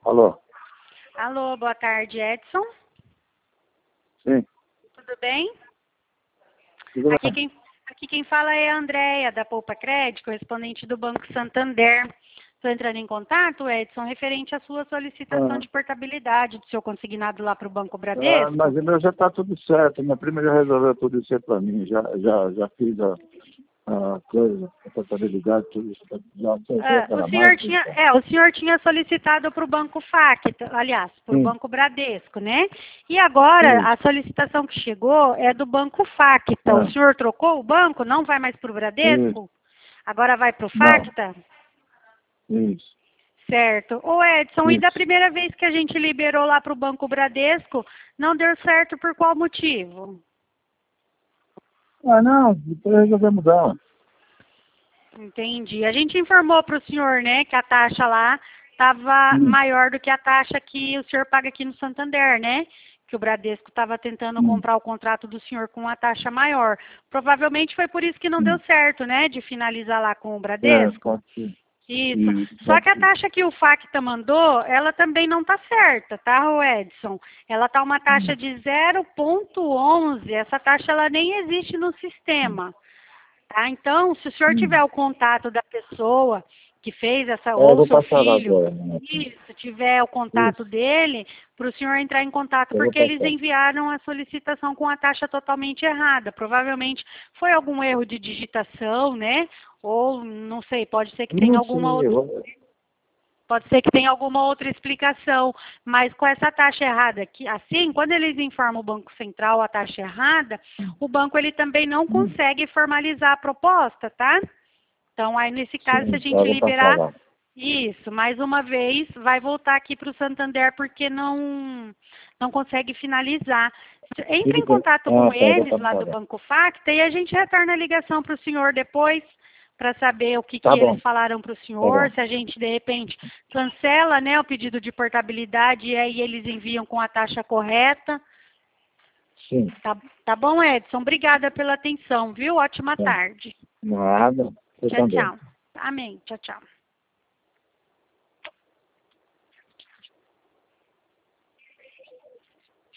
Alô? Alô, boa tarde, Edson. Sim. Tudo bem? Tudo Aqui bem. quem fala é a Andréia, da Poupa Crédito, correspondente do Banco Santander. Estou entrando em contato, Edson, referente à sua solicitação de portabilidade do seu consignado lá para o Banco Bradesco. Mas o meu já está tudo certo. Minha prima já resolveu tudo isso aí para mim. Já fiz a coisa, a portabilidade, tudo isso. Já acertei para mais. O senhor tinha solicitado para o Banco Facta, aliás, para o Sim. Banco Bradesco, né? E agora Sim. a solicitação que chegou é do Banco Facta. O senhor trocou o banco? Não vai mais para o Bradesco? Agora vai para o Não. Facta? Isso. Certo. Ô Edson, e da Isso. primeira vez que a gente liberou lá para o Banco Bradesco, não deu certo por qual motivo? Não. Depois resolveu mudar. Entendi. A gente informou para o senhor, né, que a taxa lá estava maior do que a taxa que o senhor paga aqui no Santander, né? Que o Bradesco estava tentando comprar o contrato do senhor com uma taxa maior. Provavelmente foi por isso que não deu certo, né, de finalizar lá com o Bradesco. Pode ser. Isso. Só que a taxa que o Facta mandou, ela também não está certa, tá, ô Edson? Ela está uma taxa de 0,11. Essa taxa ela nem existe no sistema. Tá? Então, se o senhor tiver o contato da pessoa que fez essa, Eu ou vou seu passar lá filho, agora. Né? se tiver o contato dele, para o senhor entrar em contato, Eu vou porque eles passar. enviaram a solicitação com a taxa totalmente errada. Provavelmente foi algum erro de digitação, né? Ou, não sei, pode ser que tenha Não alguma sei. outra. Pode ser que tenha alguma outra explicação, mas com essa taxa errada, que assim, quando eles informam o Banco Central a taxa errada, o banco ele também não consegue formalizar a proposta, tá? Então, aí nesse caso, se a gente Eu vou passar liberar lá. isso, mais uma vez, vai voltar aqui para o Santander porque não consegue finalizar. Entre em contato com Tá, eu vou eles lá passar do lá. Banco Facta e a gente retorna a ligação para o senhor depois para saber o que Tá eles bom. falaram para o Tá senhor, bom. se a gente de repente cancela, né, o pedido de portabilidade e aí eles enviam com a taxa correta. Sim. Tá bom, Edson? Obrigada pela atenção, viu? Ótima Tá. tarde. Nada. Você Tchau, também. tchau. Amém. Tchau, tchau.